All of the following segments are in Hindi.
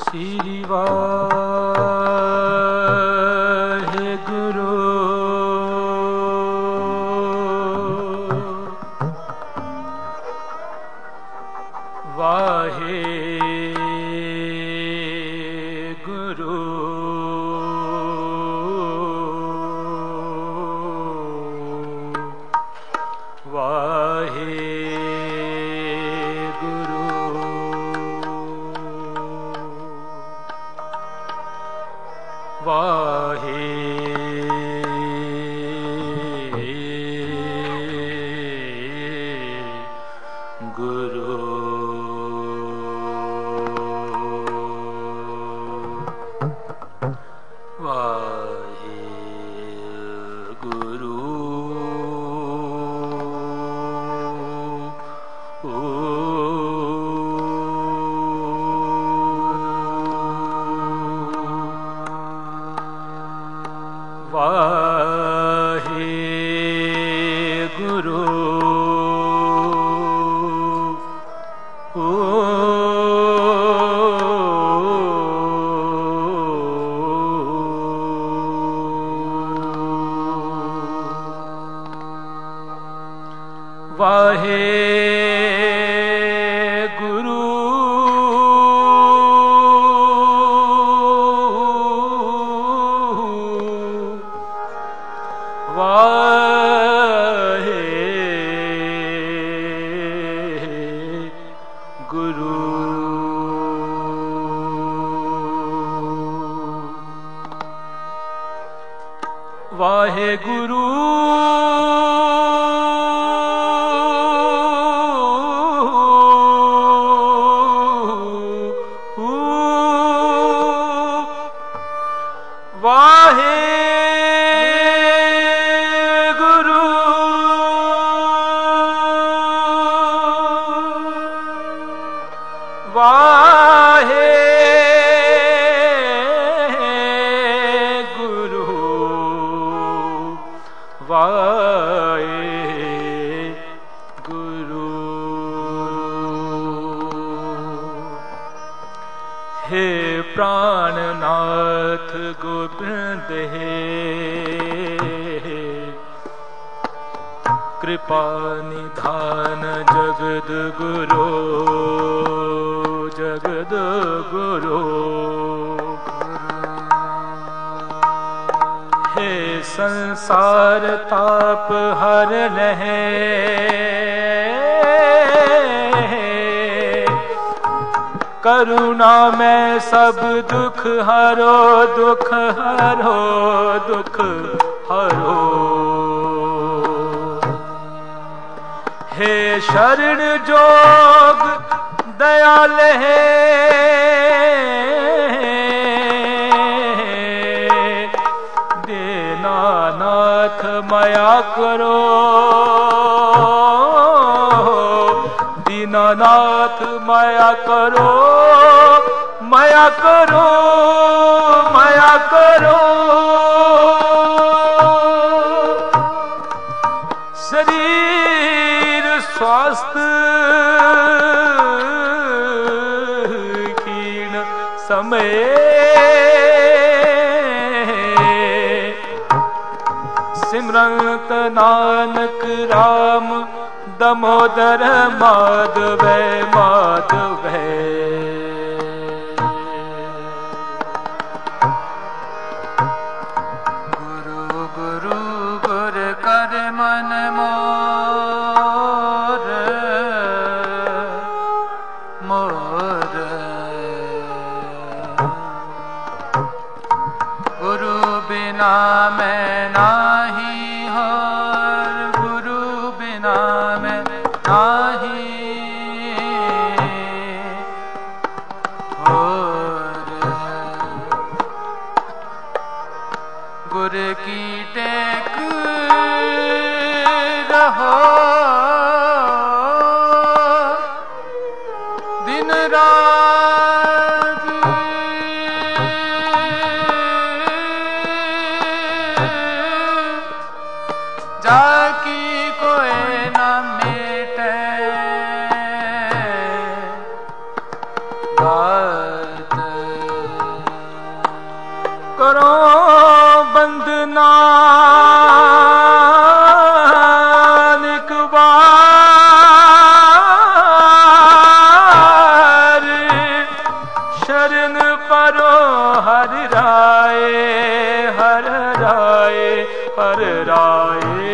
श्री वाहेगुरु वाहेगुरु वाहेगुरु हे प्राणनाथ गोविंद हे कृपा निधान जगद गुरु जगद गुरु हे संसार ताप हर लहे करुणा में सब दुख हरो दुख हरो दुख हरो हे शरण जोग दयाल है दीनानाथ माया करो दीनानाथ माया करो माया करो माया करो शरीर स्वास्थ्य कीर्ण समय सिमरत नानक राम दामोदर माधव माधव गुरु गुरु गुर कर मन मोर मोर गुरु बिना मैं नाही और गुरु बिना मैं नाही और गुर की टेक रहो दिन रात करो बंदना शरण परो हर राय हर राय हर राय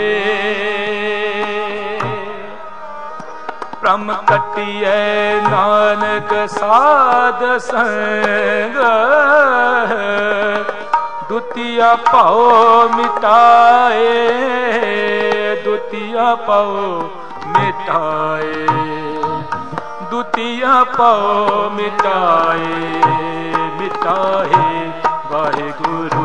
प्रम कटिए नानक साध संग द्वितीय पाओ मिटाए द्वितीय पाओ मिटाए द्वितीय पाओ मिटाए मिटाए वाहिगुरु।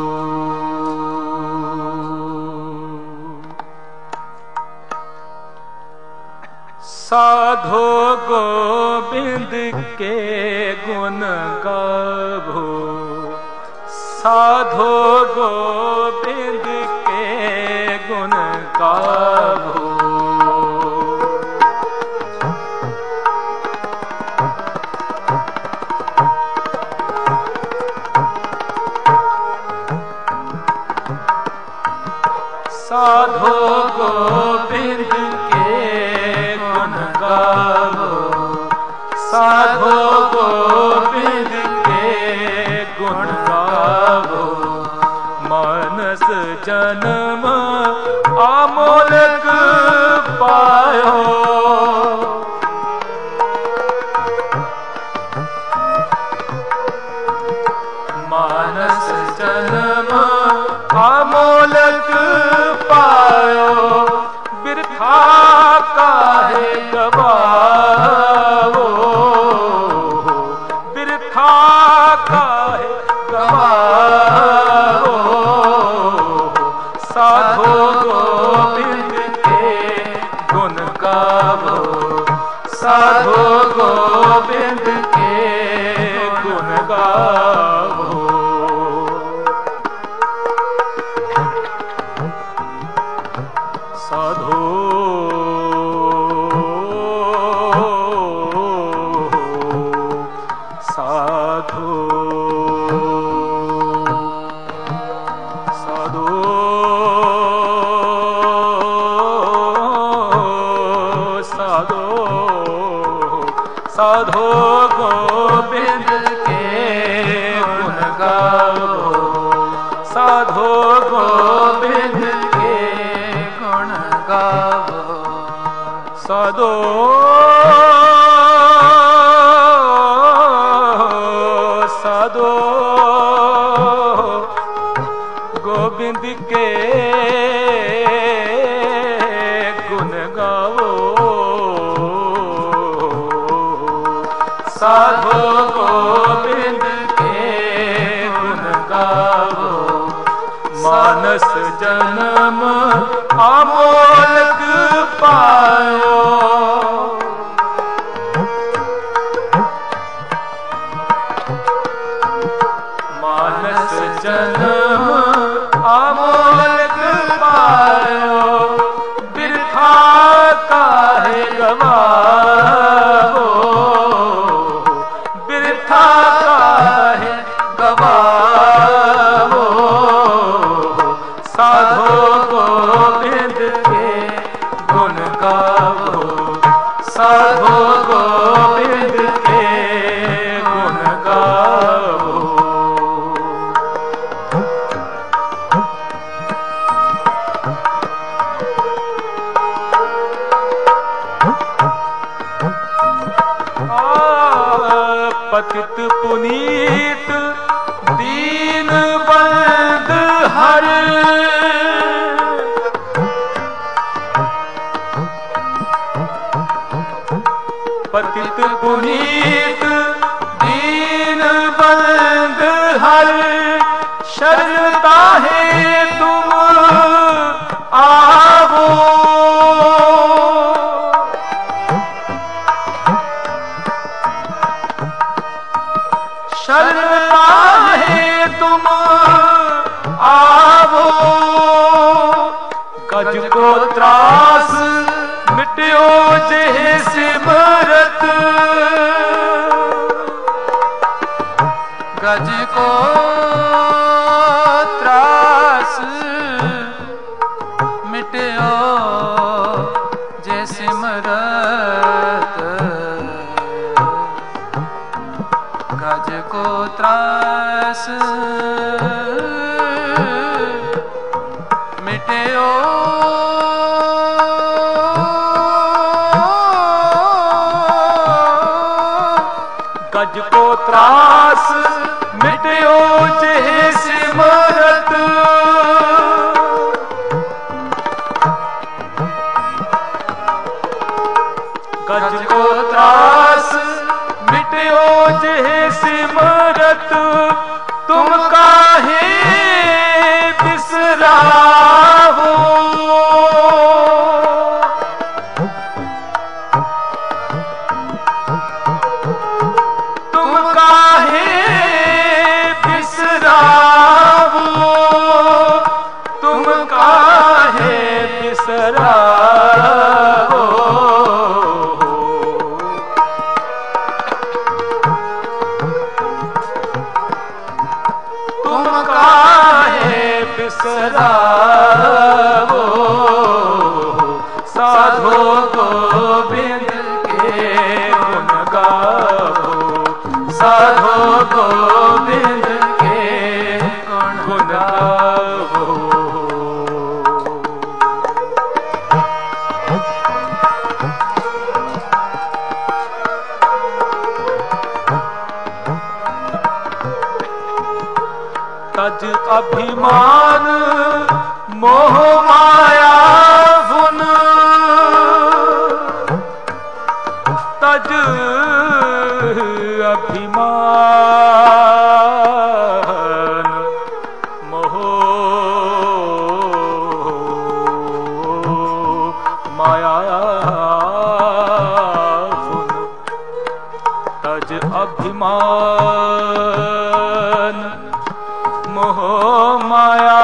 साधो गोविंद के गुण गावो साधो गोविंद के गुण गावो साधो गोविंद के गुण गावो साधो गोविंद के गुण गावो मानस जन्म अमोलक पायो मानस जन्म अमोलक पायो बिरथा काहे गवाओ बिरथा काहे गवाओ साधो गोविंद के गुण गावो साधो गोविंद के गुण गावो साधो साधो साधो साधो साधो गोविंद के गुण गावो साधो गोविंद साधो साधो गोविंद के गुण गावो साधो गोविंद के गुण गावो मानस जन्म अमोलक पायो मानस जन्म अमोलक पायो बिरथा काहे गवाओ बिरथा काहे गवाओ साधो गोविंद के गुण गावो साधो गोविंद के गुण गावो पतित पुनीत दीन बंद हर पतित पुनीत दीन बंद हर शरणता है तुम आवो शरणता है तुम आवो गज को त्रास मिट्यो जे सिमरत गज को गज को त्रास मिट्यो गज को त्रास मिट्यो जेह सिमरत गज को त्रास मिट्यो जेह सिमरत तुम काहे बिसराहो तुम काहे बिसराहो तुम काहे बिसराहो तुम काहे बिसरावो साधो गोविंद के गुण गावो साधो गोविंद के गुण गावो तज अभिमान मोह माया भुन तज अभिमान मोह माया भुन तज अभिमान मोह माया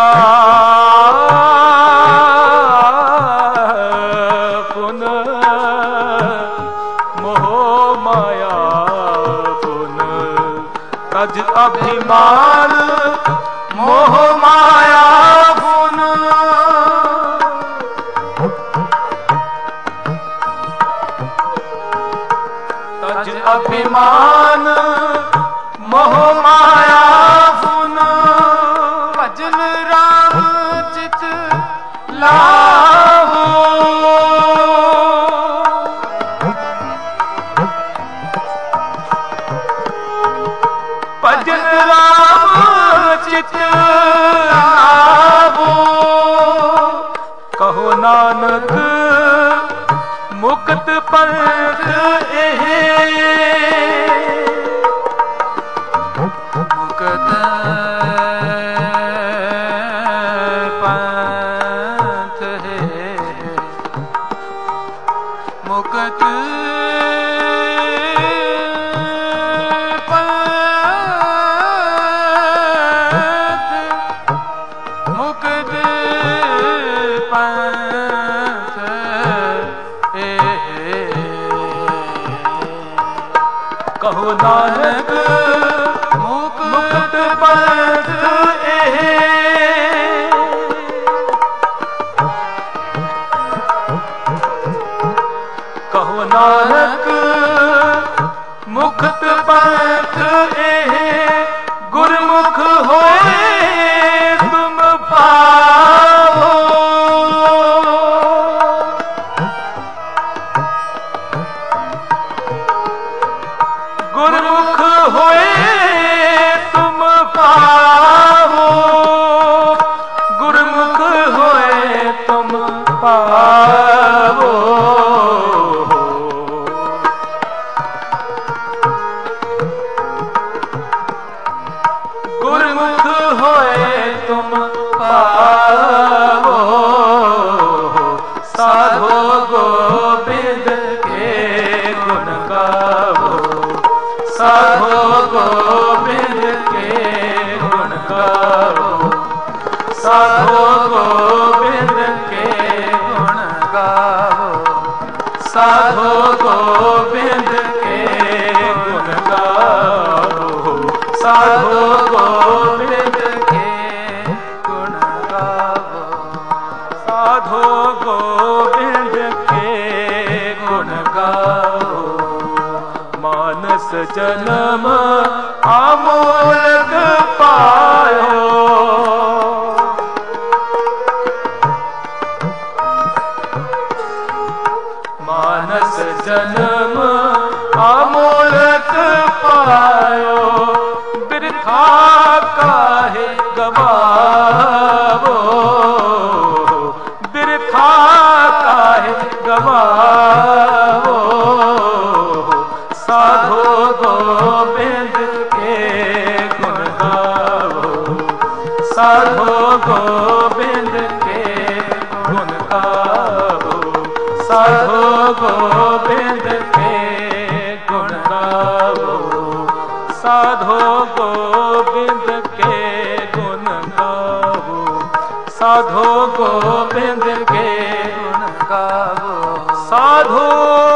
पुन मोह माया पुन तज अभिमान मोह माया पुन तज अभिमान मोह माया भजन राम चित लाहो भजन राम चित लाहो कहो नानक मुक्त पंथ एहे मुक्त पंथ है मुक्त पंथ मुक्त पंथ कहो नानक मुक्त पंथ एहे कहो नानक मुक्त पंथ एहे गुरमुख होए तुम पाओ गुरमुख होए तुम पाओ गुरमुख होए तुम पाओ गुरमुख होए तुम पाओ साधो गोविंद के गुण गावो साधो गोविंद के गुण गावो साधो गोविंद के गुण गावो साधो गोविंद के गुण गावो साधो गोविंद के गुण गावो साधो गोविंद के गुण गावो मानस जन्म अमोलक पायो। मानस जन्म अमोलक पायो, बिरथा काहे गवावो, बिरथा काहे गवावो। साधो गोविंद के गुण गावो, साधो गोविंद के गुण गावो, साधो गोविंद के गुण गावो, साधो गोविंद के गुण गावो, साधो गोविंद के गुण गावो। साधो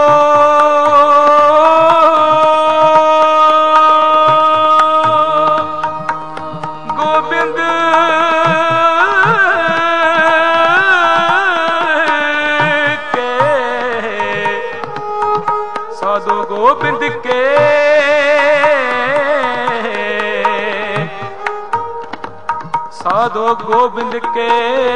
गोविंद के, साधो गोविंद के, साधो गोविंद के,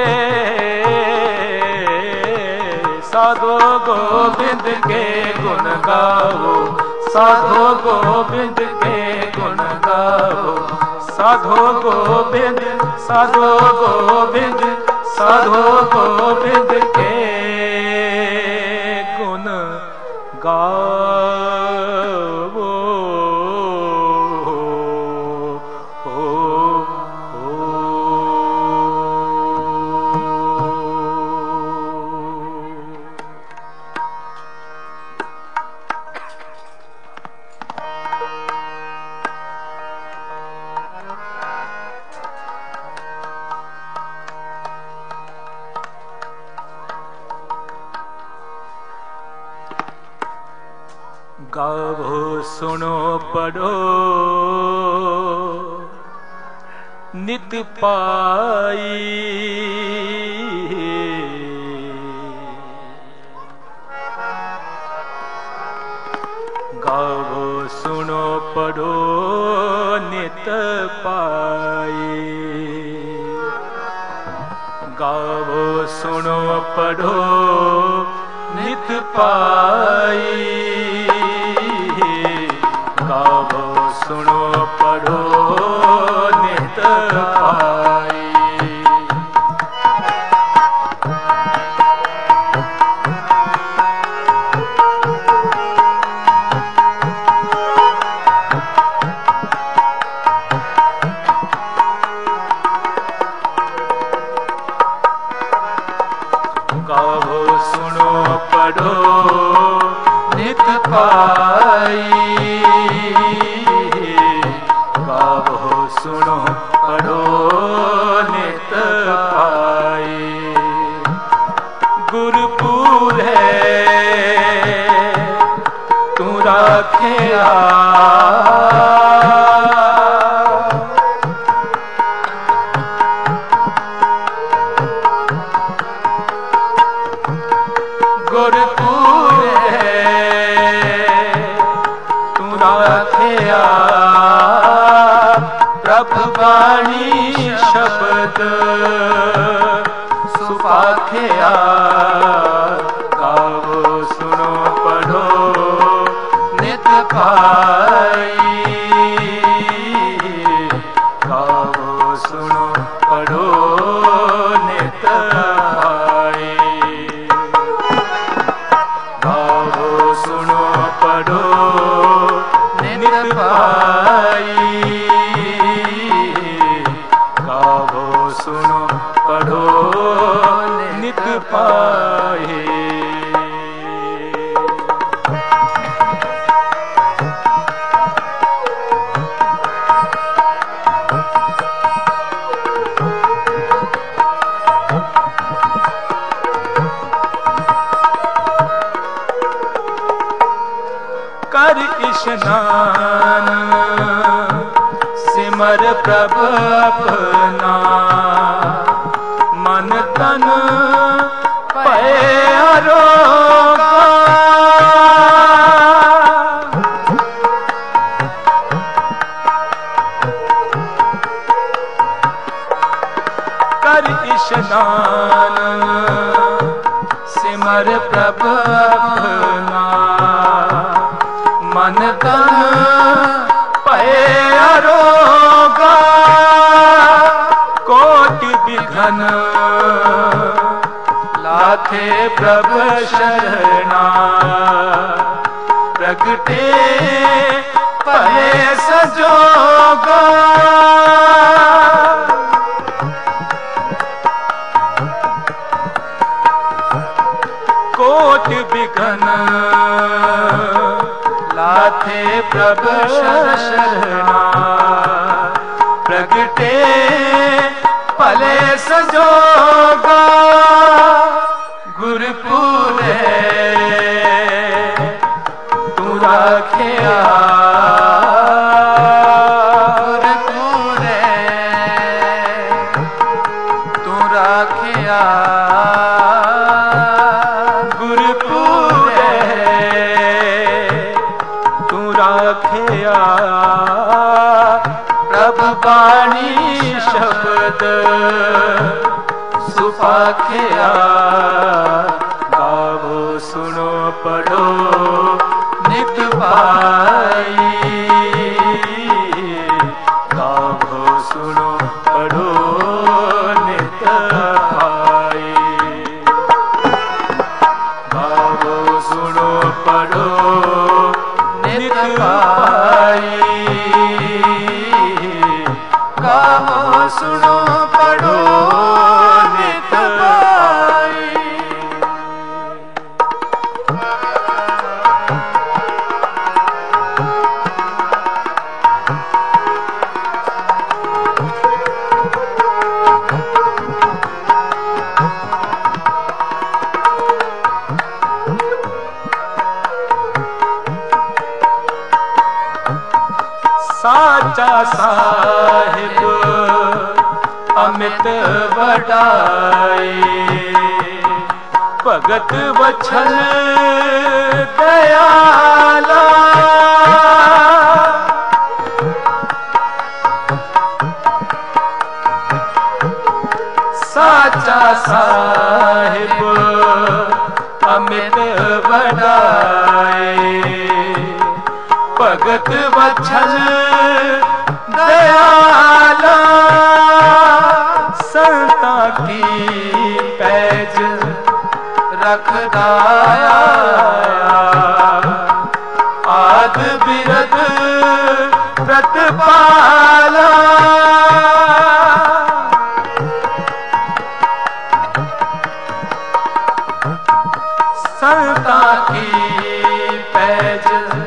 साधो गोविंद के गुण गावो, साधो गोविंद के गुण गावो, साधो गोविंद, साधो गोविंद, साधो गोविंद के गुण गावो। गावो सुनो पढ़ो नित पाई, गावो सुनो पढ़ो नित पाई, गावो सुनो पढ़ो नित पाई, गावो सुनो पढ़ो नित पाई। गावो सुनो पढ़ो नित पाई, गावो सुनो पढ़ो नित पाई। गुरपुर है तू राखे गुरपुर है तू राखिया, प्रभु वाणी शब्द सुपाखिया। गावो सुनो पढ़ो नित पाई, गावो सुनो पढ़ो नित पाई, गावो सुनो पढ़ो नित पाई, गावो सुनो पढ़ो नित पाई। कर स्नान सिमर प्रभु अपना, मन तन पै आरोगा। स्नान सिमर प्रभु अपना मन तन पए अरोगा कोटि विघ्न लाथे प्रभु शरणा प्रगटे पए सजोगा कोटि विघ्न लाथे प्रभु शरणा प्रगटे पले सजोगा गुरपुरे तू राखिया गुरपुरे तू राखिया गुरपुरे तू राखिया प्रभु बाणी शब्द सुपाखिया गावो सुनो पढ़ो नित पाई गावो सुनो पढ़ो नित पाई गावो सुनो पढ़ो नित पाई गावो सुनो पढ़ो नित पाई साचा साहिब अमित वडाई भगत वछल दयाला साचा साहिब अमित वडाई भगत वछल दयाला संता की पैज रखदाया आद बिरद प्रतिपाला संता की पैज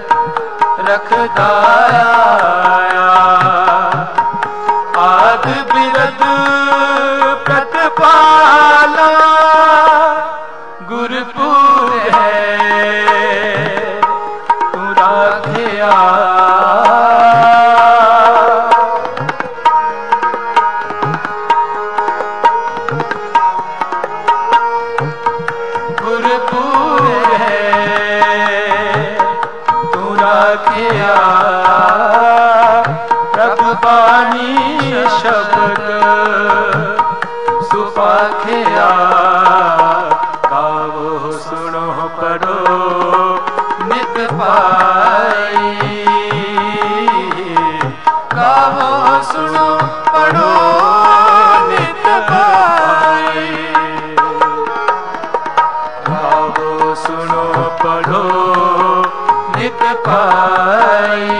रखदाया आद बिरद प्रतिपाला गुरपुर है तू राखिया गुरपुर है तू राखिया प्रभु बानी शब्द सुपाखिया गावो सुनो पढ़ो नित पाई गावो सुनो पढ़ो नित पाई गावो सुनो पढ़ो नित पाई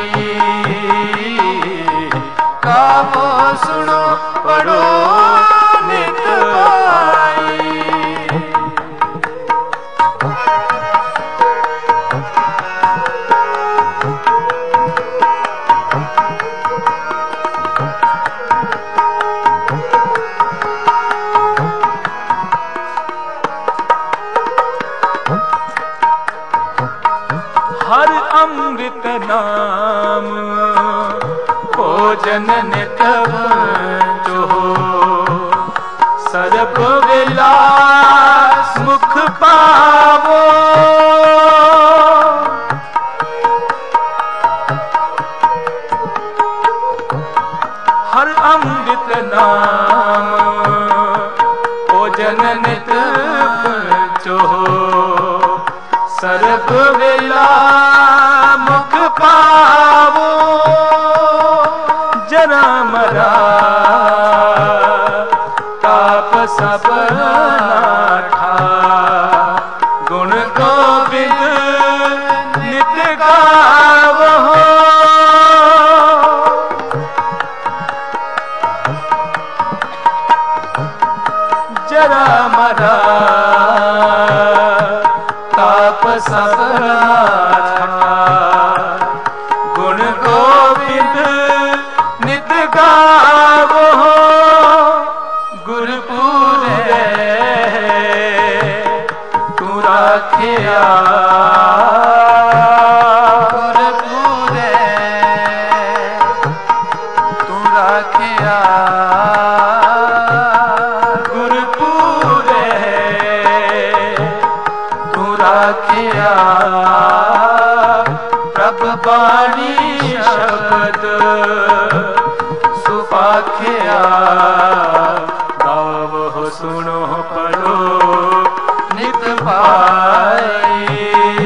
गावो सुनो पढ़ो नित पाई हर अमृत नाम भोजन नित जो सर्प विलास मुख पावो हर अमृत नाम भजन नित पंचो सर्ब वेला मुख पावो जरा मरा ताप सब नाठा गुण गोविंद नित गावो जरा मरा ताप सब नाठा गुण गोविंद नित गावो गुरपुरे तू राखिया गुरपुरे तू राखिया गुरपुरे तू राखिया प्रभ बाणी शब्द सुपाखिया गावो सुनो पढ़ो नित पाए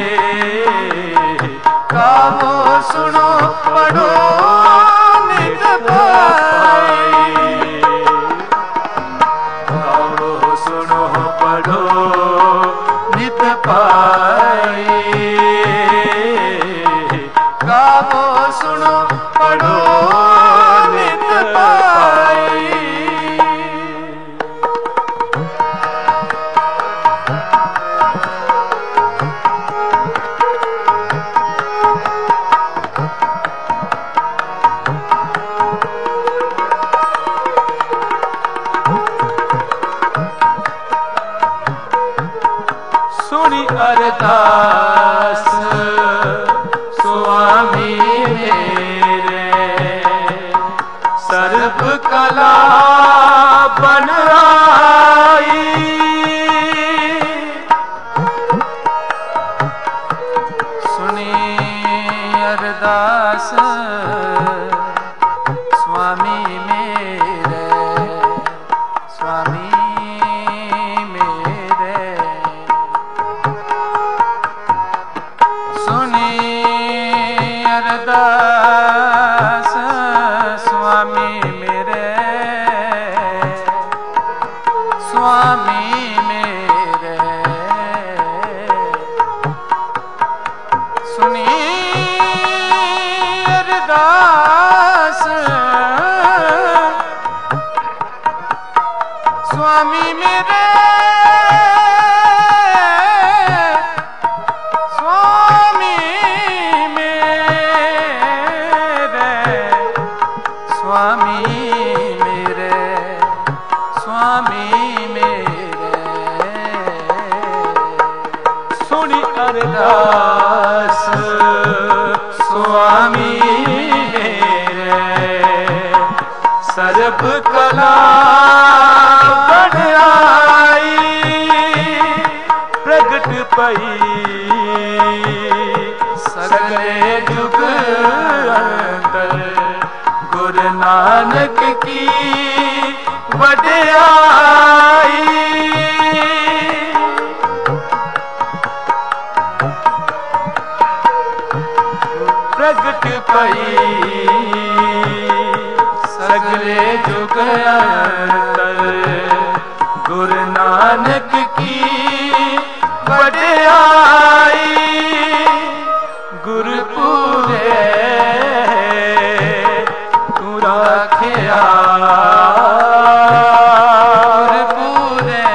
गावो सुनो पढ़ो नित पाए गावो सुनो पढ़ो नित पाए गावो सुनो पढ़ो नित पाए सुनी अरदास स्वामी मेरे सर्व कला बन आई सुनी अरदास स्वामी मेरे स्वामी मेरे सुनी अरदास स्वामी मेरे स्वामी मेरे सुनी अरदास स्वामी मेरे स्वामी मेरे स्वामी मेरे स्वामी मेरे सुनी अरदास स्वामी मेरे सर्व कला बन आई प्रगट पई सगले जुग अंतर गुरु नानक की वड्याई प्रगट पई सगले जुग अंतर गुरु नानक की वड्याई गुरपुरे तू राखिया गुरपुरे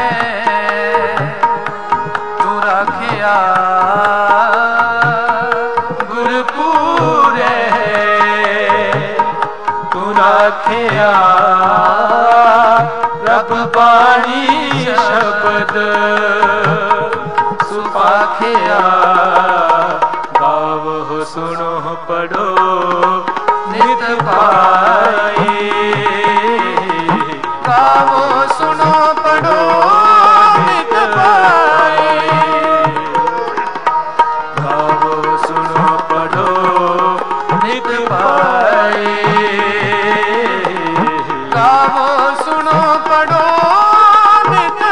तू राखिया गुरपुरे तू राखिया रब बाणी शब्द सुपाखिया गावो सुनो पढ़ो नित पाए गावो सुनो पढ़ो नित पाए गावो सुनो पढ़ो नित पाए गावो सुनो पढ़ो नित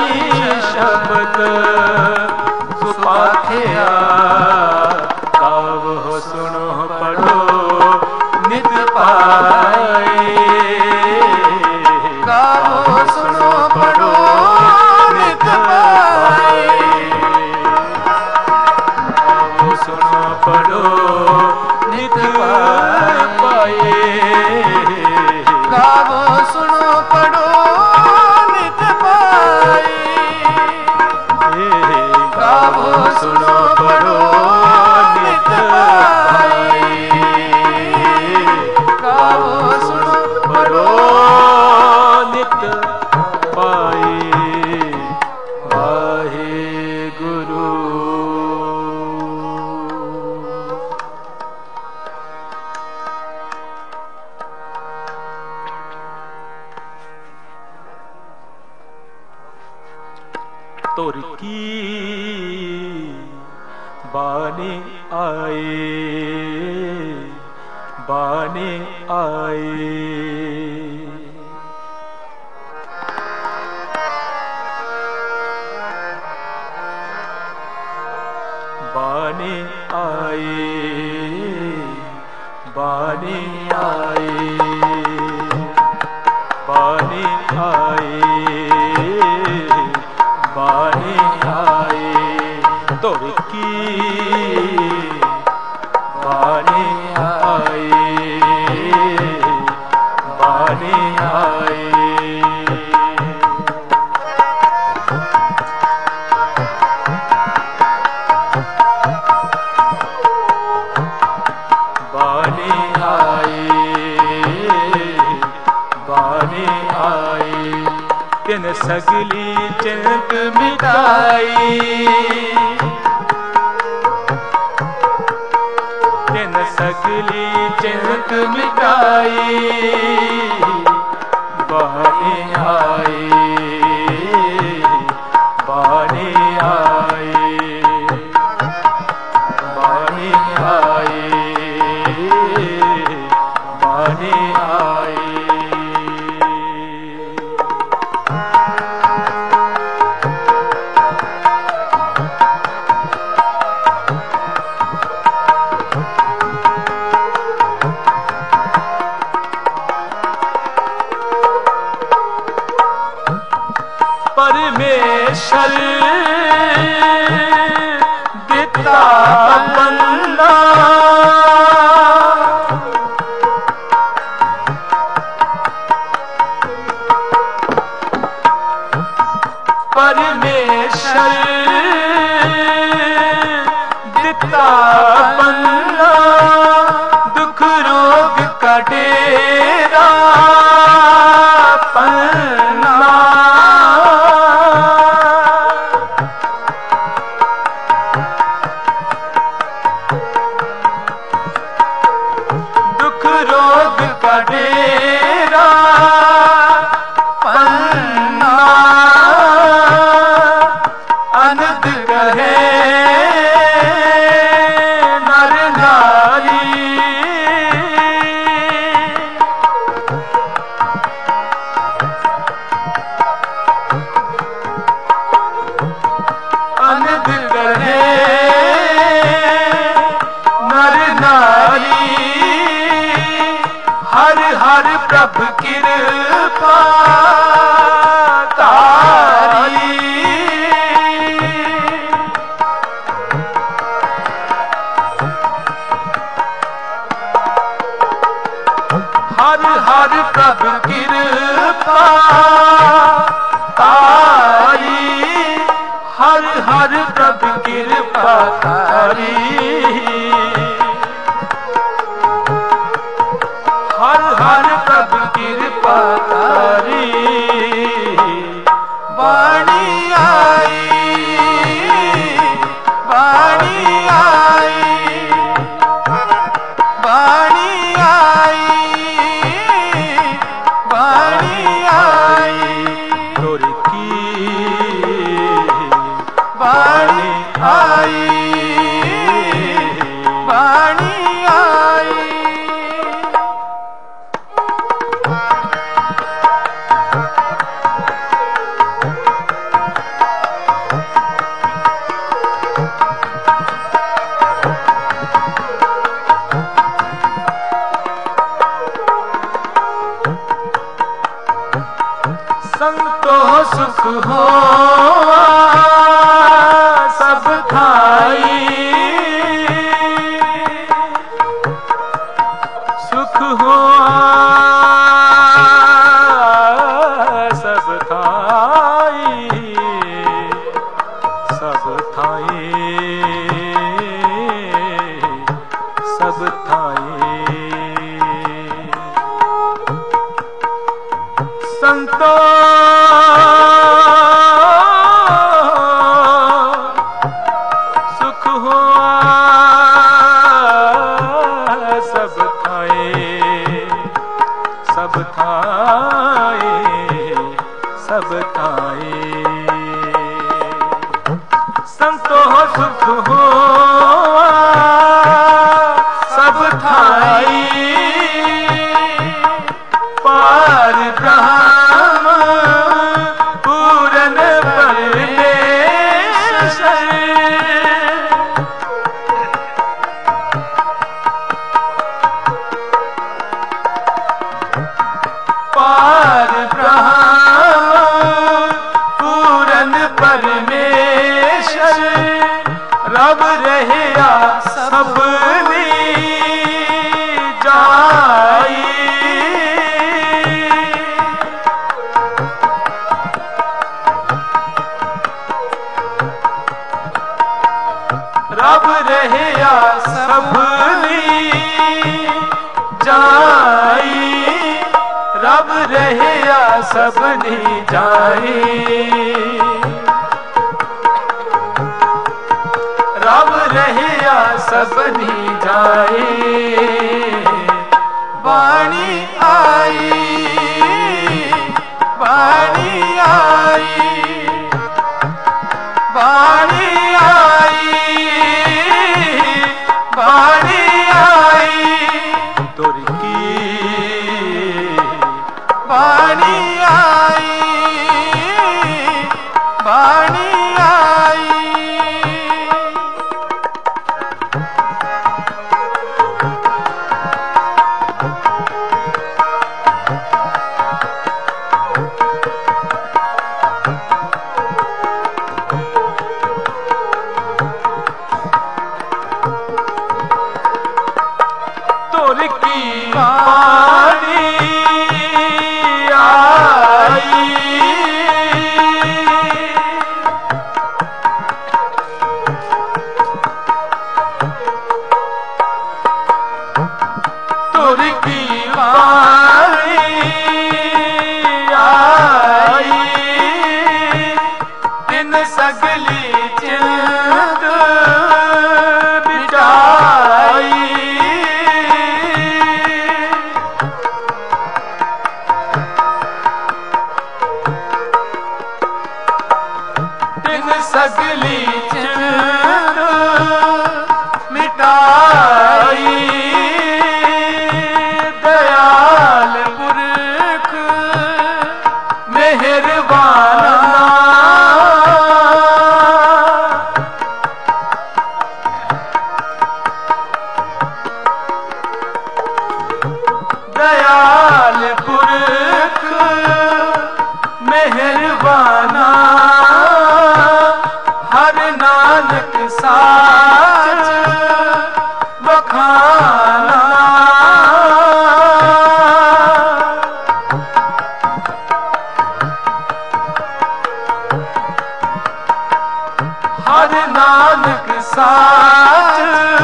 शब्द सुपाख्या गावो सुनो पढ़ो नित पाए। गावो सुनो पढ़ो नित पाए। गावो सुनो पढ़ो नित पाए। गावो सुनो पढ़ो नित पाए। गावो सुनो पढ़ो नित पाए। गावो सुनो पढ़ो नित पाए। वाहे गुरु। तुर की बानी आए, बानी आए। बानी आए, बानी आए, बानी आए, बानी आए। तुर की बानी आए, बानी आए। बानी आए, बानी आए। तिन सगली चिंत मिटाई, तिन सगली चिंत मिटाई। बानी आए, बानी आए, बानी आए, बानी आए। परमेश्वर दिता बंदा, परमेश्वर दिता बंदा। दुख रोग का डेरा पन्ना, दुख रोग का डेरा पन्ना। अनंत कहे नर नारी, अनंत कहे नर नारी। हर हर प्रभु कृपा तारी। हर हर प्रभु कृपा तारी। हर हर प्रभु कृपा तारी। हर हर प्रभु कृपा तारी। बाणी आई, बाणी आई, बाणी आई, बाणी आई। तुर की बाणी आई, बाणी आई। परमेश्वर रब रहया सबनी जाई। रब रहया सबनी जाई, रब रहया सबनी जाई। रब रहया सबनी जाई। वाणी आई, वाणी आई, वाणी आई, वाणी आई, तुर की वाणी आई, वाणी आई। तुर की वाणी आई, तुर की वाणी आई, तिन सगली चिंत मिटाई। तिन सगली चिंत मिटाई। दयाल पुरख मेहरबाना, दयाल पुरख मेहरबाना, हर नानक साच बखाना। हर नानक साच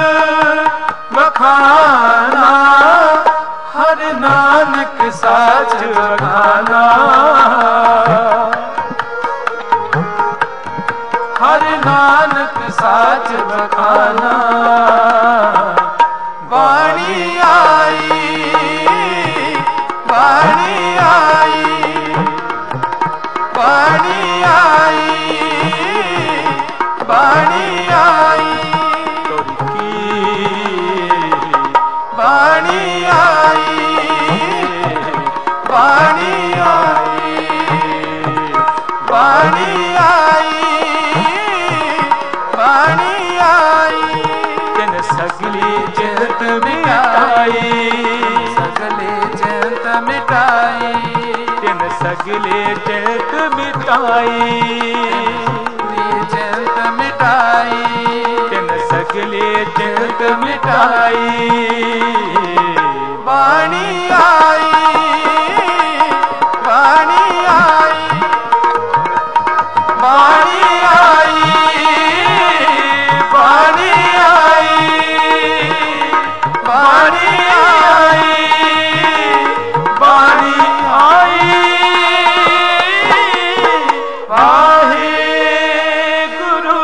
बखाना, हर नानक साच बखाना। हर नानक साच बखाना। वाणी आई, वाणी आई, वाणी आई, वाणी आई, तुर की वाणी आई, वाणी आई, वाणी आई, वाणी आई। तिन सगली चिंत मिटाई। सगले चिंत मिटाई, तिन सगले चिंत मिटाई। चिंत मिटाई, तिन सगले चिंत मिटाई। वाणी आई, वाणी आई, वाणी आई, वाणी आई, वाणी आई, वाणी आई। वाहेगुरु।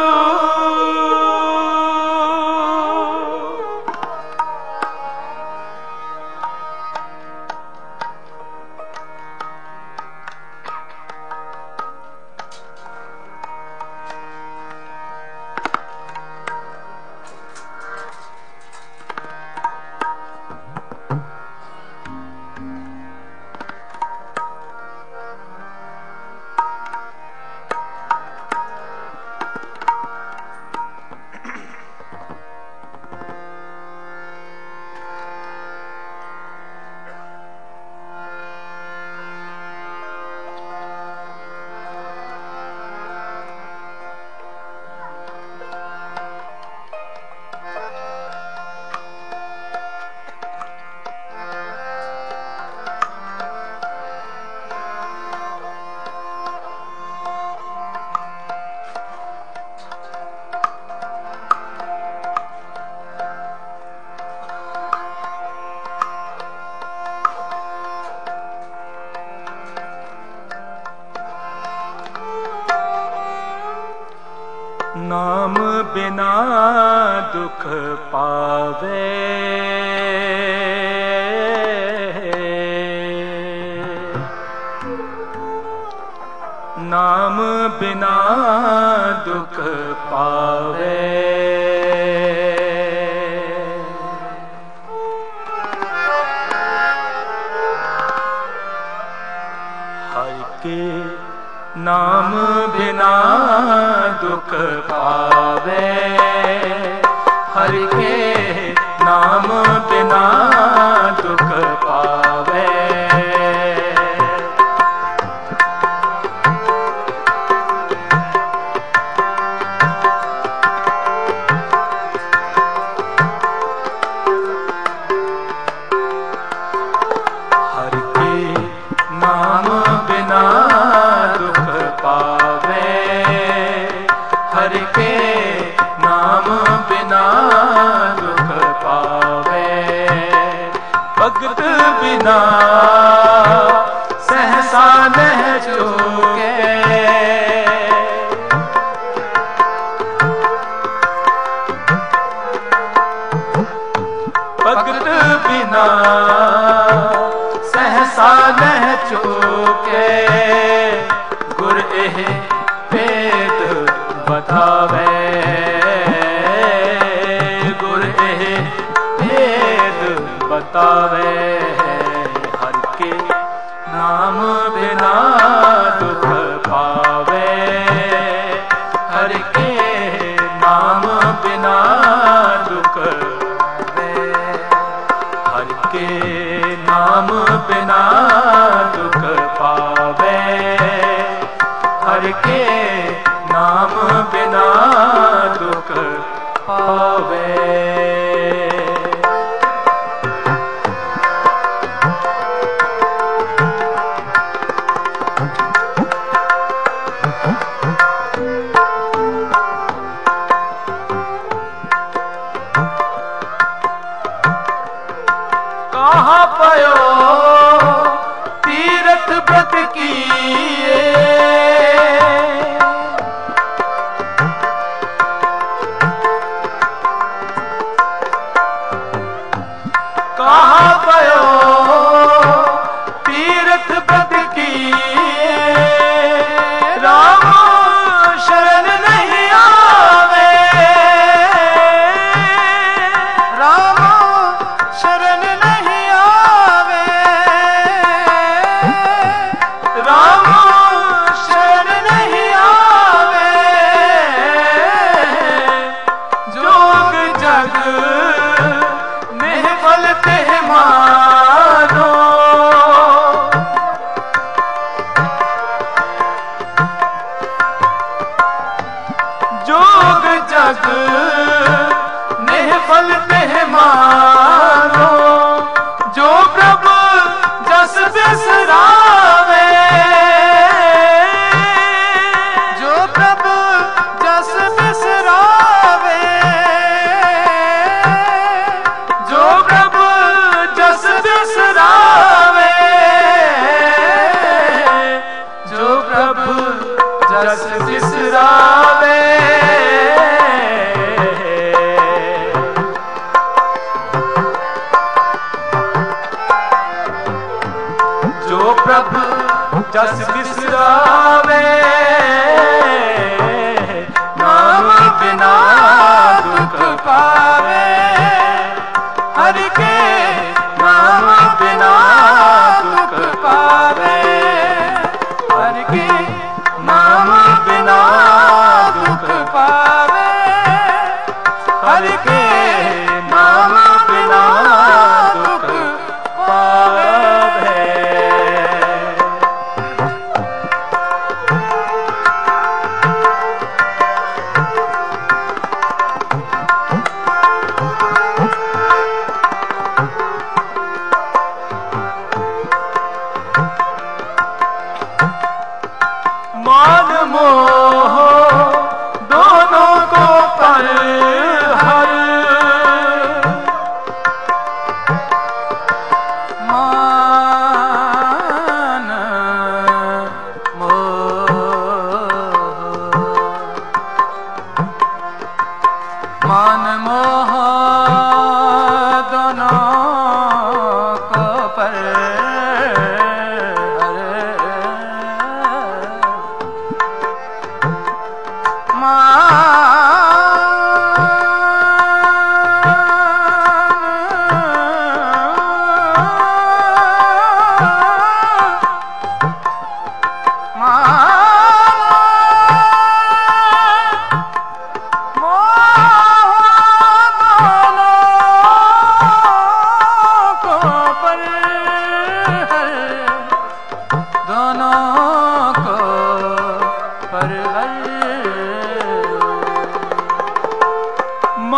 नाम बिना दुख पावे, नाम बिना दुख पावे। हरि के नाम बिना दुख पावे, हरि के नाम बिना दुख पावे। हरि के नाम बिना दुख पावे, भगत बिना सहसा नह चूके, भगत बिना सहसा नह चूके। गुर एह भेद बतावे, गुर एह भेद बतावे। हरि के नाम बिना दुख पावे, हरि के नाम बिना दुख पावे। हरि के नाम बिना दुख पावे, हरि के नाम बिना दुख पावे। कहाँ पयो तीरथ व्रत किए, कहाँ पयो तीरथ व्रत किए। राम शरण नहीं आवे, राम शरण नहीं आवे, राम शरण नहीं आवे। जोग जग निहफल तेह मानो, जोग जग निहफल तेह मानो। जो प्रभु जस बिसरावे, जो प्रभु जस बिसरावे, जो प्रभु जस बिसरावे, जो प्रभु जस बिसरावे। जो प्रभु जस बिसरावे, नाम बिना दुख पावे। हरि के नाम बिना दुख पावे, हरि के नाम बिना दुख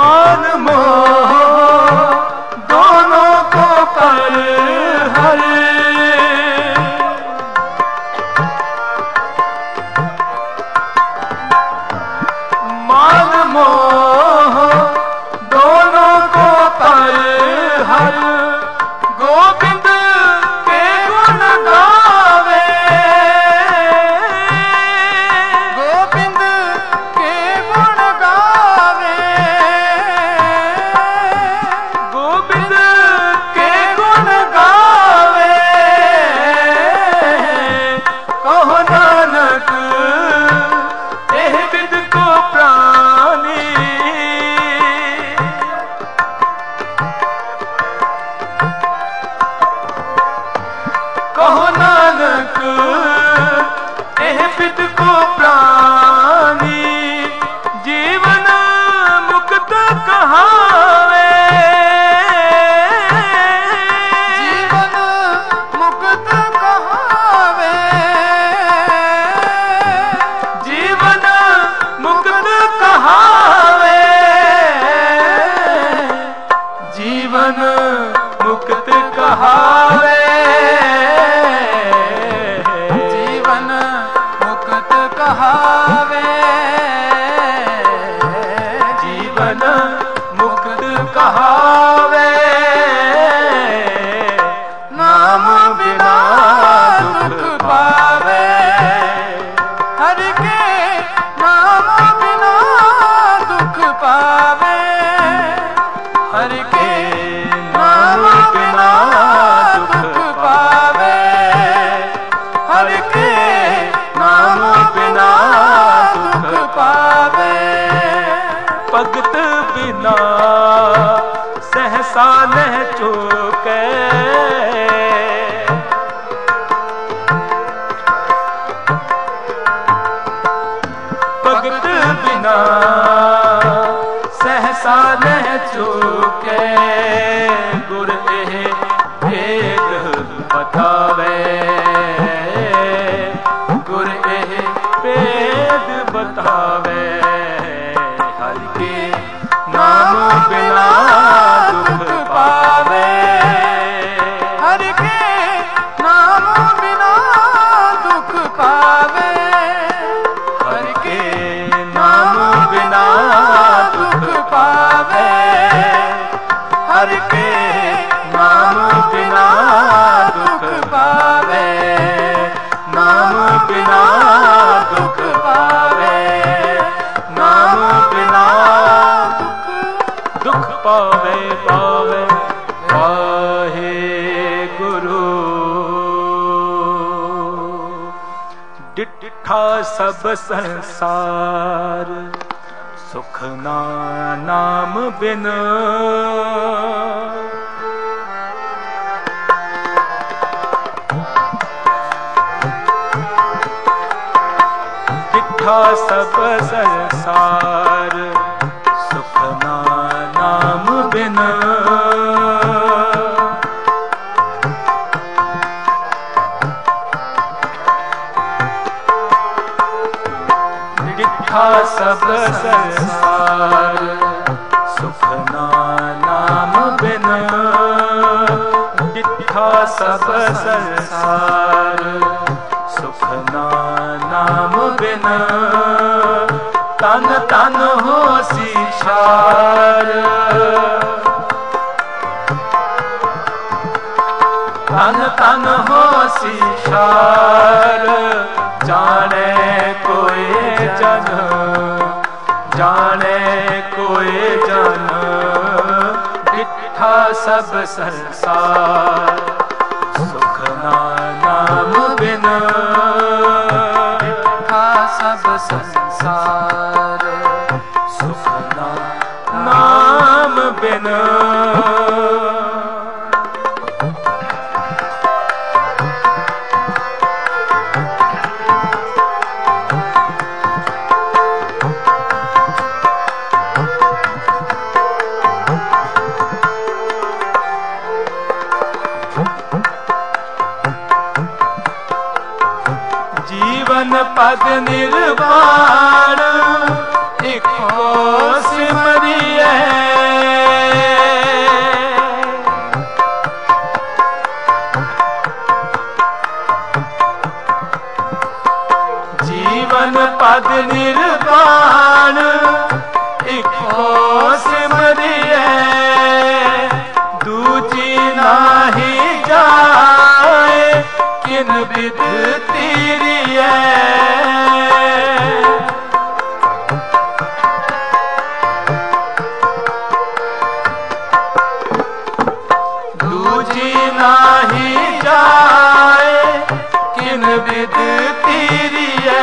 मान मोह दोनों को पर हर मान मोह दोनों को पर हर गोविंद के गुण गावे गोविंद के गुण गावे गोविंद के गुण गावे कहो नानक एह विद को प्राणी कहो नानक एह विद को प्राणी जीवन मुक्त कहावे जीवन मुक्त कहावे जीवन मुक्त कहावे जीवन मुक्त कहावे जीवन मुक्त कहावे जीवन मुक्त कहावे नाम बिना दुख पावे हरि के नाम बिना दुख पावे हरि के नाम बिना दुख पावे हरि के नाम बिना दुख पावे भगत बिना सहसा न चूके भगत बिना सहसा न चूके गुर एह भेद बतावे गुर एह भेद बतावे हरि के नाम बिना दुख पावे हरि के नाम बिना दुख पावे हरि के नाम बिना दुख पावे हरि के नाम बिना दुख पावे नाम बिना दुख पावे नाम बिना दुख पावे पावे वाहे गुरु डिठा सब संसार सुख नाम बिन डिठा सब संसार सुख नाम बिन डिठा सब संसार सुख नाम बिन डिठा सब संसार सुख नाम बिन तन तन हो सीशार तन तन हो सीशार जाने कोई जन जाने कोई जन डिठा सब संसार सुख नाम बिन डिठा सब संसार सुख नाम बिन जीवन पद निर्वाण इको सिमरिए विद तीरिए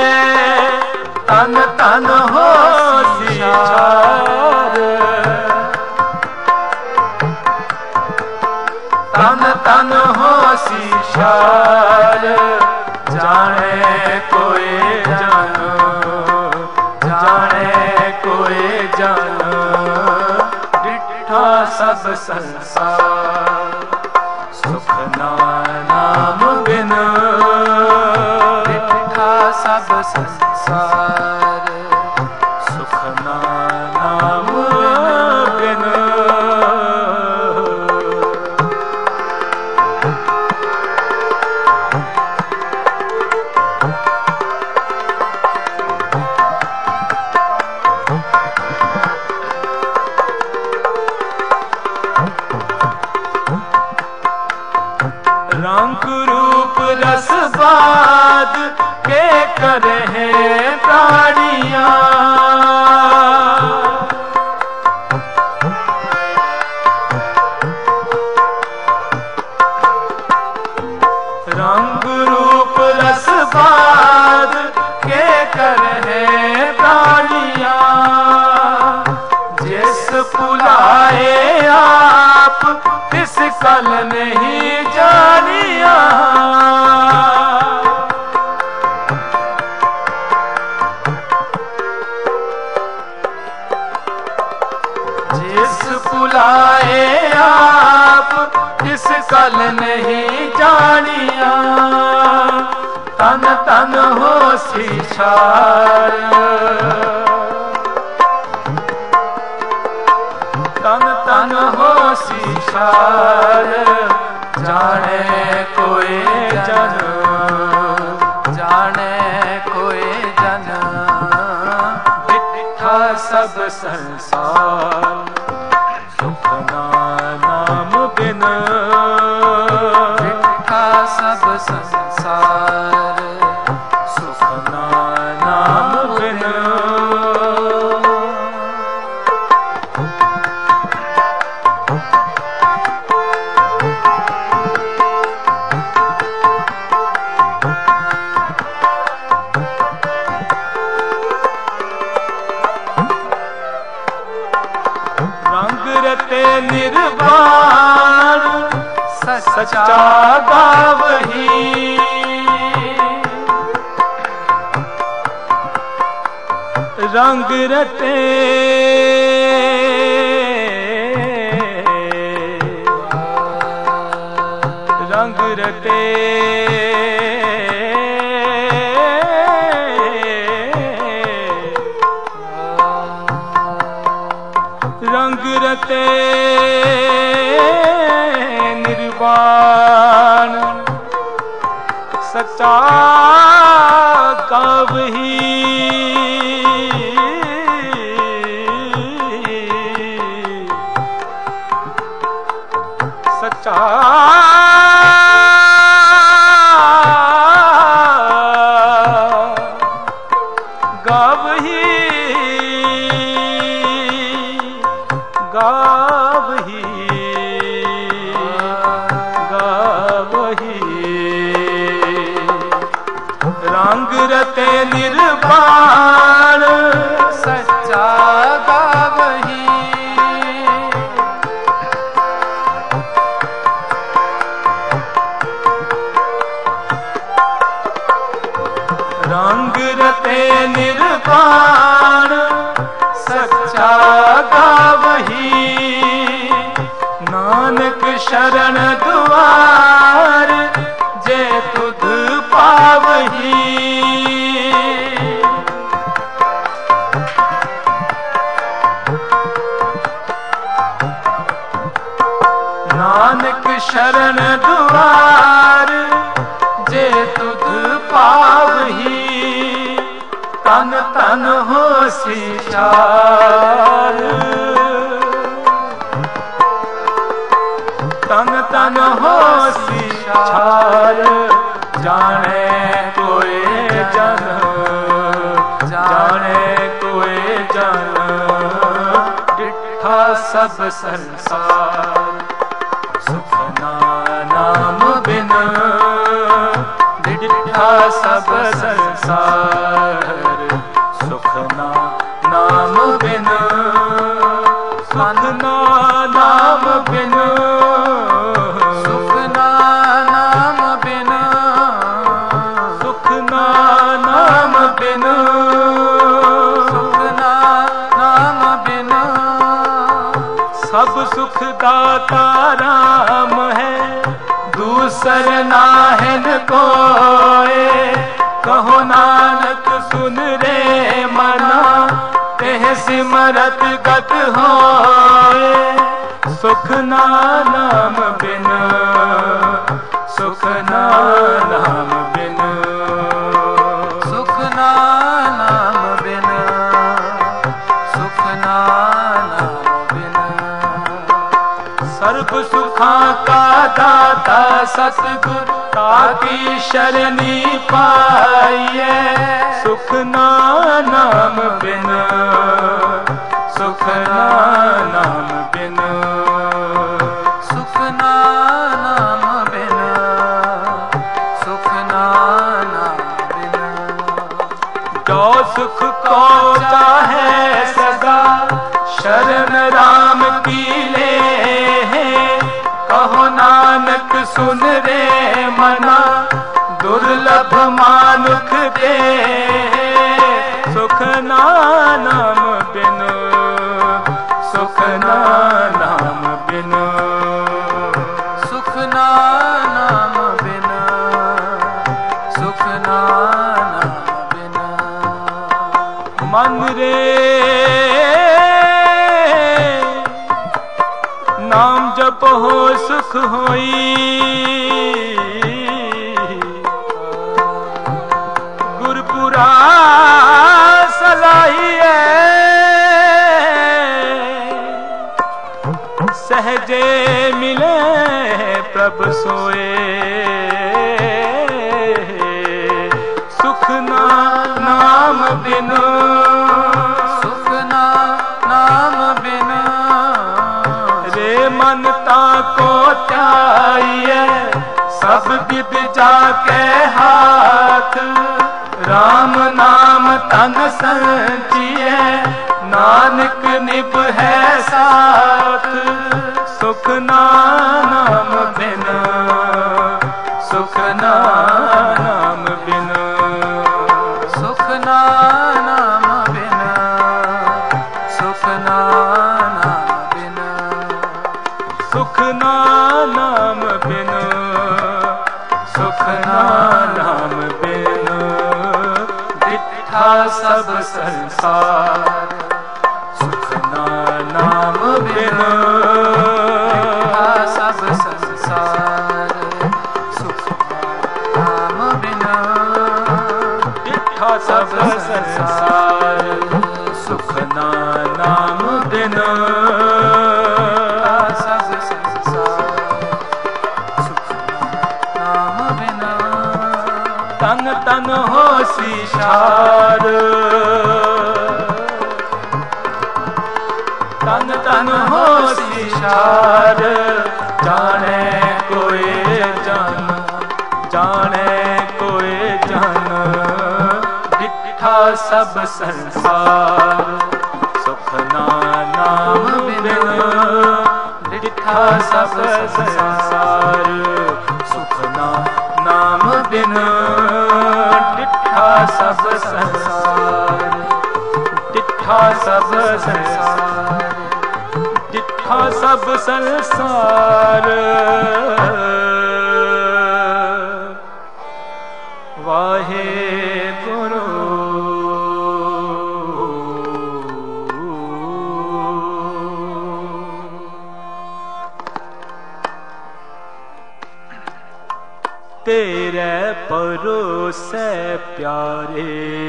तन तन हो सिछार तन तन हो सिछार जाने कोई जन जाने कोई जन डिठा सब संसार सुख नाम बिन डिठा सब संसार सुख नाम बिन रंग रूप रस बाद के करे प्राणियां रंग रूप रस बाद के करे प्राणियां जिस पुलाए आप तिस कल नहीं जानिया जिस पुलाए आप तिस कल नहीं जानिया तन तन हो सिछार तन तन हो सिछार जाने कोई जन जाने कोई जन डिठा सब संसार सुख नाम बिन डिठा सब संसार सुख नाम बिन रंग रते निर्वाण सच्चा गावही रंग रते रंग रते रंग रते निर्वाण सच्चा गावही सच्चा गावही गावही गावही रंग रते निर्वाण सच्चा गावही रंग रते निर्वाण सच्चा गावही नानक शरण दुआर जे तुध पावही नानक शरण दुआर जे तुध पावही तन तन हो सिछार तन तन हो सिछार जाने कोई जन जाने कोई जन डिठा सब संसार सुख नाम बिन डिठा डिठा सब संसार, सुख ना नाम बिन, सुख ना नाम बिन, सुख ना नाम बिन, सुख ना नाम बिन, सुख ना नाम बिन। सब सुख दाता राम है, दूसर नाहिन कोए। कहो नानक सुन रे मना, तेह सिमरत गत होए। सुख ना नाम बिन, सुख ना नाम बिन, सुख ना नाम बिन, सुख ना नाम बिन। सर्व सुखा का दाता सतगुर, ताकी शरणी पाइए। सुख ना नाम बिन, सुख ना नाम बिन, सुख ना नाम बिन, सुख ना नाम बिन। जो सुख को चाहे सदा, शरण राम की ले। कहो नानक सुन रे मना, दुर्लभ मानुख दे। सुख ना नाम बिन, सुख ना नाम बिन, सुख ना नाम बिन, सुख ना नाम बिन। मन रे नाम जप हो सुख होई। गुरपुरा सलाहिए, सहजे मिले प्रभ सोए। सुख ना नाम बिन, सुख ना नाम बिन, रे मनता को चाहिए। सब विद जाके हाथ, राम नाम तन संचिए। नानक निभ है साथ, सुख ना नाम बिन, सुख ना नाम बिन, सुख ना नाम बिन, सुख ना नाम बिन। सुख ना नाम बिन, सुख ना नाम बिन। डिठा सब संसार, सुख ना नाम बिन, सब संसार, सुख नाम बिन। डिठा सब संसार, सुख ना नाम बिन, सब संसार, सुख नाम बिन। तन तन हो सीशार, तन तन हो सीशार। जाने कोई जन, जाने कोई जन। डिठा सब संसार, सुख ना नाम बिन। डिठा सब संसार, सुख ना नाम बिन। डिठा सब संसार, डिठा सब संसार, डिठा सब संसार। वाहे गुरु तेरे परोसे प्यारे,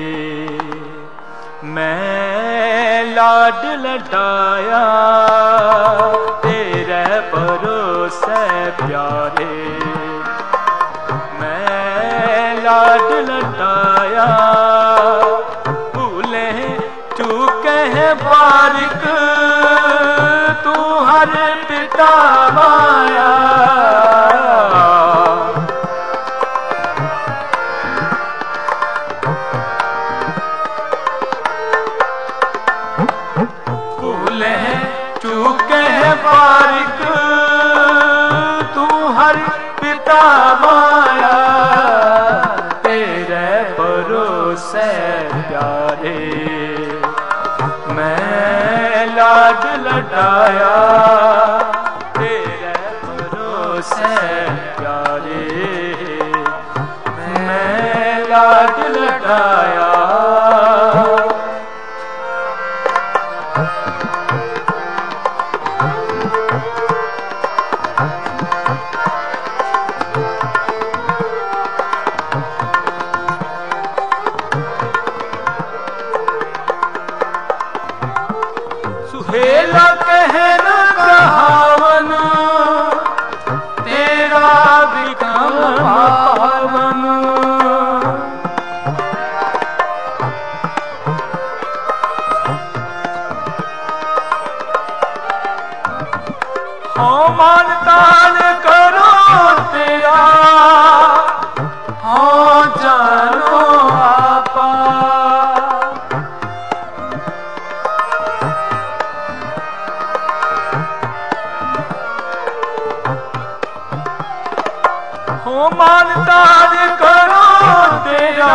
मैं लाड लटाया। तेरे परोसे प्यारे, मैं लाड लटाया। भूले चूके हैं बारिक, तू हर पिता माया। लाड लडाया तेरे भरोसे प्यारे मैं लाड लडाया। सुहेला कहना कहावन तेरा विक्रम पावन। हो मानता न करो तेरा हो जानो आपा। हो मानता न करो तेरा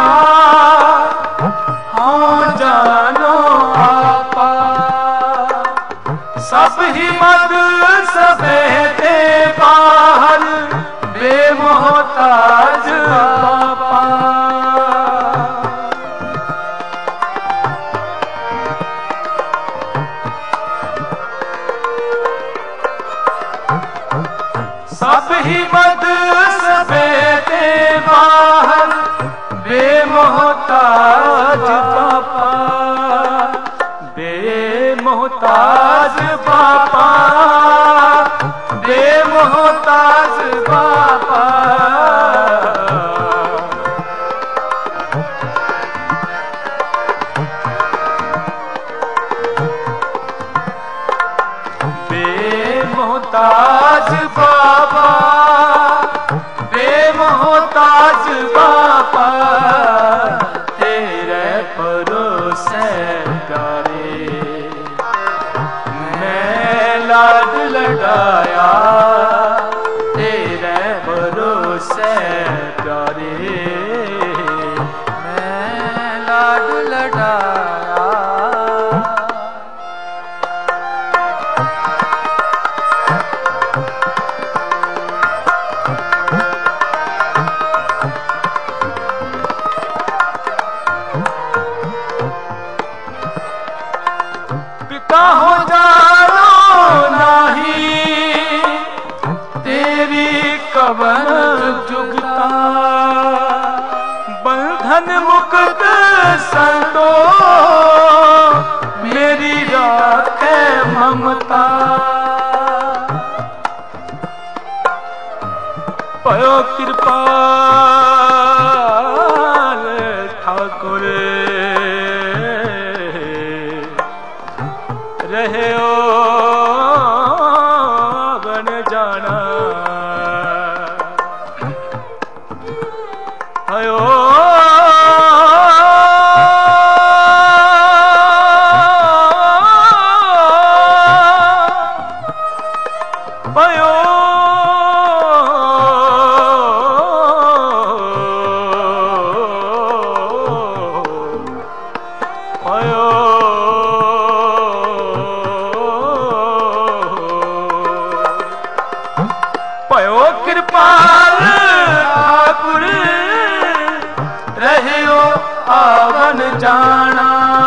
हो जानो आपा। सब ही मद सबे ते बाहर बेमोहताज बापा। सब ही मद सबे ते बाहर बेमोहताज बापा। बेमोहताज बापा बेमोहताज बापा। बेमोहताज बाबा बेमोहताज बाबा तेरे भरोसे प्यारे मैं लाड लडाया तेरे भरोसे प्यारे मैं लाड लडाया। पिता हो जानो नाही तेरी कबर जुगता। बंधन मुक्त संतो मेरी राखे ममता। पयो कृपाल ठाकुर रहे ओ बन जाना। आयो आयो आयो पयो कृपाल ठाकुर रहियो आवन जाना।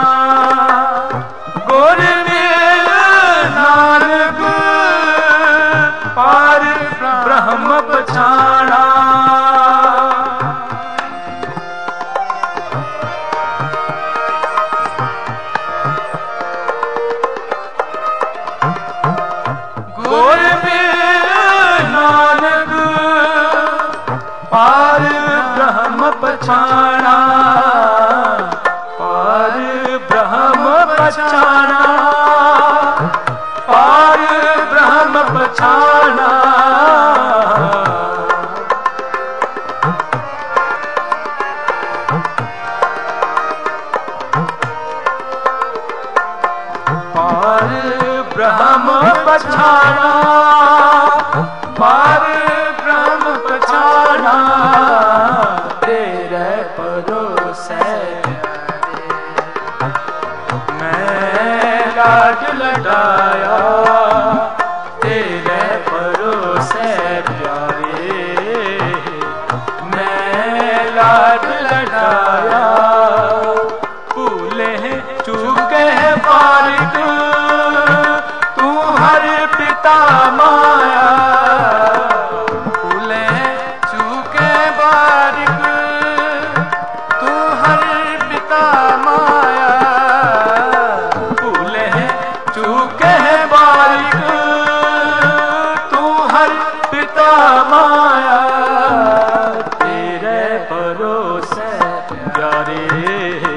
गुर मिल नानक पार ब्रह्म पछाना। गुर नानक पार ब्रह्म पछाना। पार ब्रह्म पछाना। पार ब्रह्म पछाना। पार ब्रह्म पछाना। पार ब्रह्म पछाना तेरे भरोसे मैं लाड लडाया लटाया तेरे भरोसे प्यारे मैं लाड लटाया भूले चूके बारिक तू हर पिता माया भूले चूके बारिक तू हर पिता माया भूले चूके बारिक तू हर पिता माया तेरे भरोसे प्यारे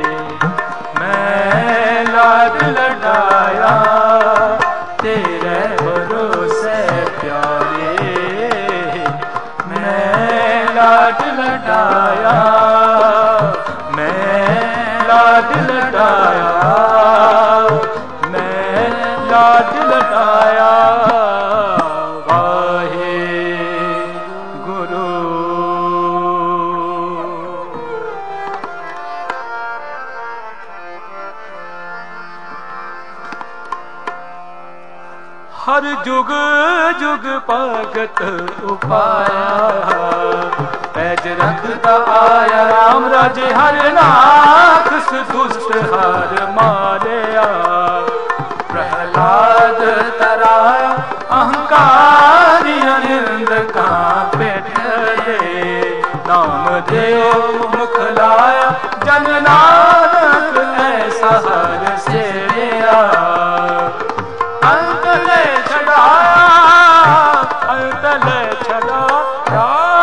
मैं लाड लटाया तेरे भरोसे प्यारे मैं लाड लटाया मैं लाड लटाया मैं लाड लटाया वाहे गुरु। हर जुग जुग भगत उपाया पैज रखता आया राम राजे हर राखस दुष्ट हर मारया प्रहलाद तराया अहंकारी अनिंद का पेट दे नाम देव मुख लाया जन नानक ऐसा हर सेवया अंतले छड़ाया अंतले छड़ाया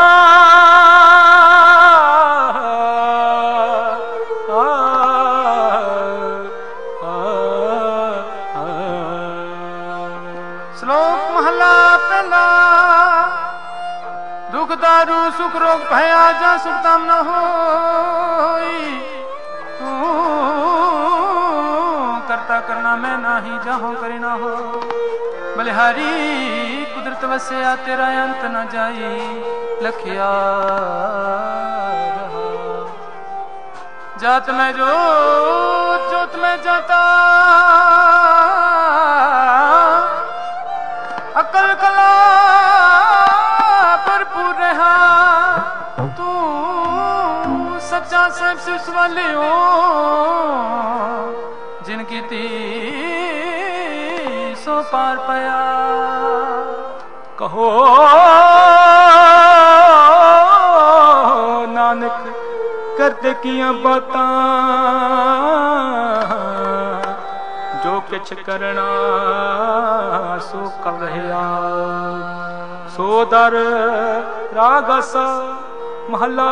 श्लोक महला पहला दुख दारू सुख रोग भया जा सुखताम न होई करता करना मैं नाही जाहूं करे ना हो बलिहारी कुदरत वस्या तेरा अंत न जाई लखिया रहा जात में जोत जोत में जाता अकल कला भरपूर रहा तू सच्चा सब सिर्फ वाले हो जिनकी ती सो पार पाया कहो नानक करते किया बातां जो किछ करना सो कर रहा सो दर रागस महला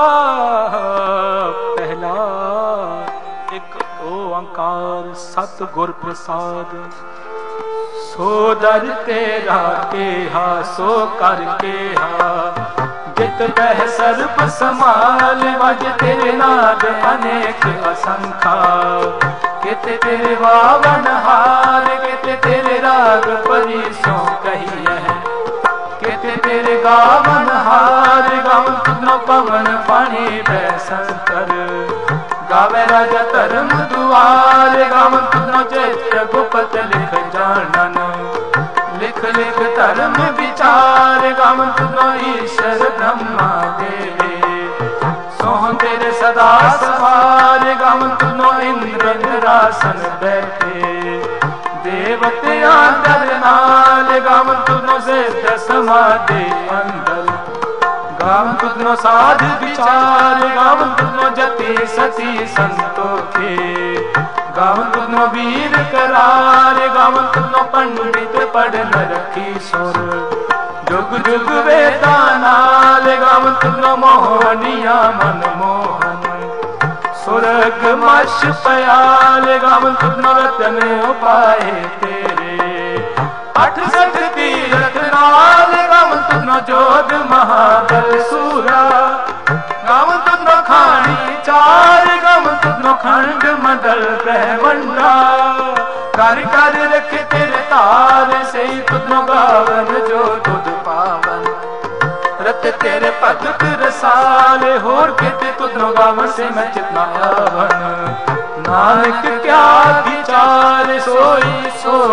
पहला एक ओंकार सत गुर प्रसाद सो दर तेरा केहा सो कर केहा जित बह सर्प समाल वज तेरे नाद अनेक असंखा कित तेरे वावन हार कित तेरे राग परिसों कही है कित तेरे गावन हार गावन तुनो पवन पानी बैसंकर गावे राजा धर्म दुआर गावन तुनो चैत्र गुप्त लिख जानन लिख लिख धर्म विचार गावन तुनो ईश्वर ब्रह्मा देवे सोह तेरे सदा सवार गावन तुनो इंद्र इंद्रासन बैठे देवते आदर नाल गावन तुनो सिद्ध समाधि अंदर गावन तुनो साध विचार गावन तुनो जति सती संतोखे गावन तुनो वीर करार गावन तुनो पंडित पढ़ न रखी सुर जुग जुग वेदा नाल गावन तुनो मोहनिया मन मोहन सुरग मश पयाल गावन तुनो रतन उपाय तेरे अठ सठ तीरथ नाल गावन तुनो जोग महाबल सूरा गावन तुनो खानी चार गावन तुनो खंड मदल ब्रह्मंडा कर कर रखे तेरे तार से तुनो गावन जो तुद पावन रत तेरे पदक रसाले होर केते तुदनो गावन से मैं चितना आवन नानक क्या विचार सोई सोई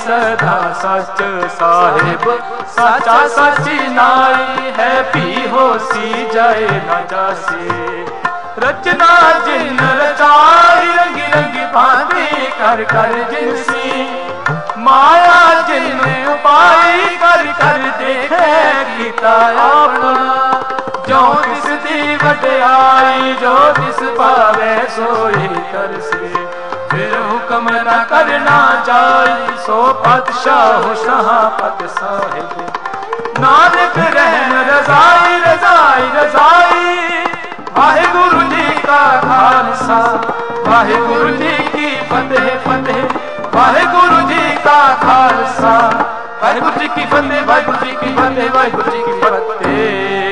सदा सच साहिब साचा साची नाई है भी होसी जाए न जासी रचना जिन रचाई रंगी रंगी भांति कर कर जिनसी माया जिन उपाई कर कर देखे गीता अपना जो तिस दी वड्याई जो तिस पावे सोई करसे फिर हुक्म न करना जाई सो पातशाह शाहपत साहिब नानक रहन रजाई रजाई रजाई वाहिगुरु जी का खालसा वाहिगुरु जी की फतेह फतेह वाहिगुरु जी का खालसा वाहिगुरु जी की फतेह वाहिगुरु जी की फतेह वाहिगुरु जी की फतेह।